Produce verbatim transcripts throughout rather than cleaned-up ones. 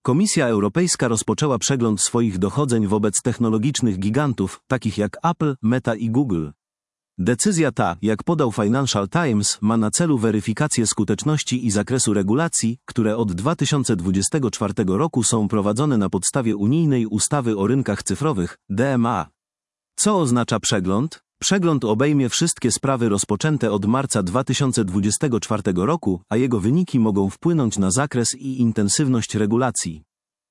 Komisja Europejska rozpoczęła przegląd swoich dochodzeń wobec technologicznych gigantów, takich jak Apple, Meta i Google. Decyzja ta, jak podał Financial Times, ma na celu weryfikację skuteczności i zakresu regulacji, które od dwa tysiące dwudziestego czwartego roku są prowadzone na podstawie unijnej ustawy o rynkach cyfrowych, D M A. Co oznacza przegląd? Przegląd obejmie wszystkie sprawy rozpoczęte od marca dwa tysiące dwudziestego czwartego roku, a jego wyniki mogą wpłynąć na zakres i intensywność regulacji.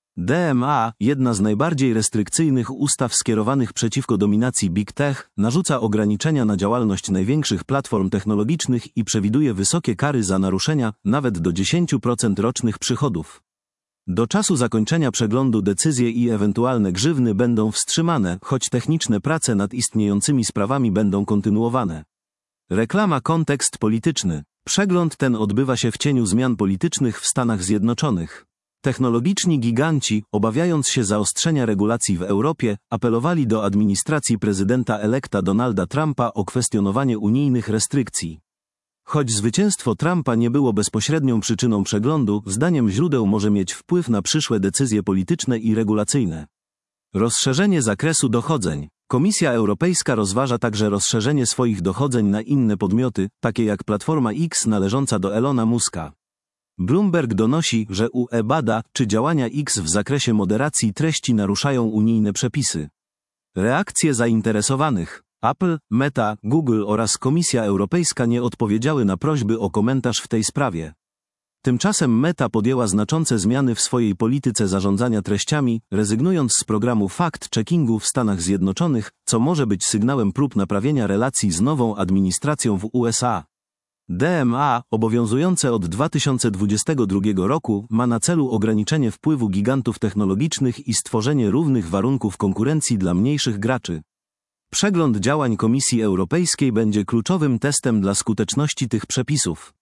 D M A, jedna z najbardziej restrykcyjnych ustaw skierowanych przeciwko dominacji Big Tech, narzuca ograniczenia na działalność największych platform technologicznych i przewiduje wysokie kary za naruszenia, nawet do dziesięć procent rocznych przychodów. Do czasu zakończenia przeglądu decyzje i ewentualne grzywny będą wstrzymane, choć techniczne prace nad istniejącymi sprawami będą kontynuowane. Reklama. Kontekst polityczny. Przegląd ten odbywa się w cieniu zmian politycznych w Stanach Zjednoczonych. Technologiczni giganci, obawiając się zaostrzenia regulacji w Europie, apelowali do administracji prezydenta-elekta Donalda Trumpa o kwestionowanie unijnych restrykcji. Choć zwycięstwo Trumpa nie było bezpośrednią przyczyną przeglądu, zdaniem źródeł może mieć wpływ na przyszłe decyzje polityczne i regulacyjne. Rozszerzenie zakresu dochodzeń. Komisja Europejska rozważa także rozszerzenie swoich dochodzeń na inne podmioty, takie jak Platforma X należąca do Elona Muska. Bloomberg donosi, że U E bada, czy działania X w zakresie moderacji treści naruszają unijne przepisy. Reakcje zainteresowanych. Apple, Meta, Google oraz Komisja Europejska nie odpowiedziały na prośby o komentarz w tej sprawie. Tymczasem Meta podjęła znaczące zmiany w swojej polityce zarządzania treściami, rezygnując z programu fact-checkingu w Stanach Zjednoczonych, co może być sygnałem prób naprawienia relacji z nową administracją w U S A. D M A, obowiązujące od dwa tysiące dwudziestego drugiego roku, ma na celu ograniczenie wpływu gigantów technologicznych i stworzenie równych warunków konkurencji dla mniejszych graczy. Przegląd działań Komisji Europejskiej będzie kluczowym testem dla skuteczności tych przepisów.